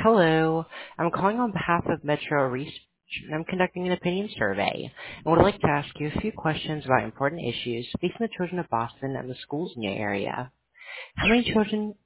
Hello. I'm calling on behalf of Metro Research, and I'm conducting an opinion survey and would like to ask you a few questions about important issues facing the children of Boston and the schools in your area. How many children